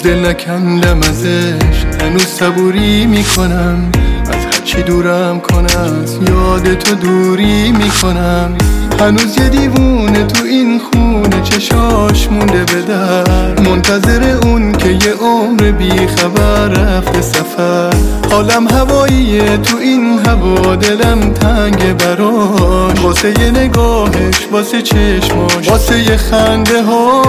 هنوز دل نکندم ازش، هنوز صبوری میکنم از هرچی دورم کنه، از یاد تو دوری میکنم. هنوز یه دیوونه تو این خونه چشاش مونده به در، منتظر اون که یه عمر بی خبر رفته سفر. حالم هواییه تو این هوا، دلم تنگ براش، واسه یه نگاهش، واسه چشماش، واسه یه خنده ها.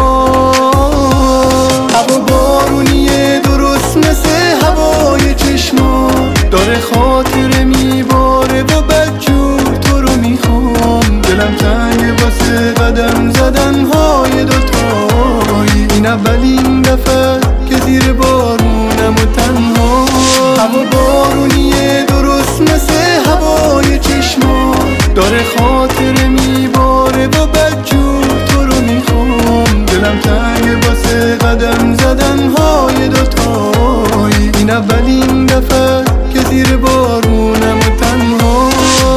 هوا بارونیه درست مثل هوای چشما، داره خاطره میباره و بدجور تو رو میخوام. دلم تنگ واسه قدم زدن های دوتایی، این اولین دفعه که زیر بارونم و تنها. هوا بارونیه درست مثل هوای چشما، داره خاطره میباره و بدجور تو رو میخوام. دلم تنگ واسه قدم زدن های دوتایی، این اولین دفعه که زیر بارونم و تنها.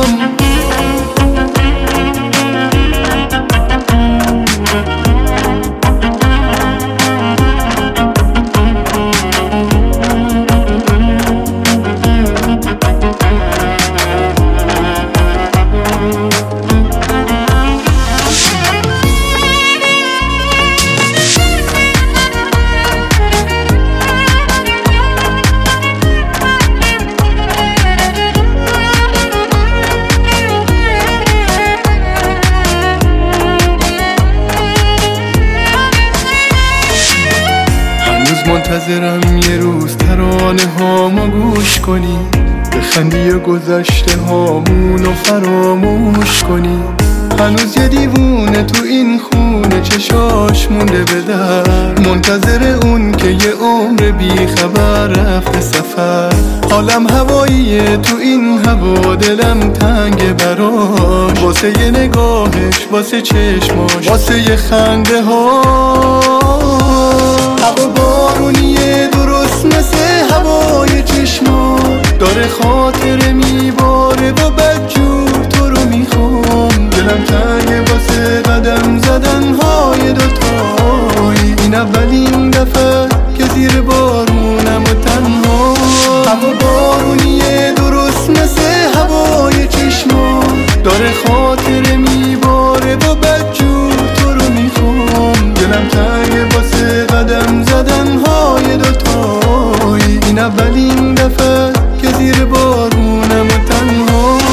منتظرم یه روز ترانه هامو گوش کنی، بخندی و گذشته هامونو فراموش کنی. هنوز یه دیوونه تو این خونه چشاش مونده به در، منتظر اون که یه عمر بی خبر رفته سفر. حالم هواییه تو این هوا، دلم تنگ براش، واسه یه نگاهش، واسه چشماش، واسه یه خنده ها. هوا بارونیه درست مثل هوای چشما، داره خاطره میباره و بدجور تو رو میخوام. دلم تنگ واسه قدم زدن های دوتایی، این اولین دفعه که زیر بارونم و تنها. هوا بارونیه درست مثل هوای چشما، داره خاطره میباره و بدجور تو رو میخوام. دلم تنگ واسه قدم زدن های دوتایی، این اولین دفعه که زیر بارونم و تنها.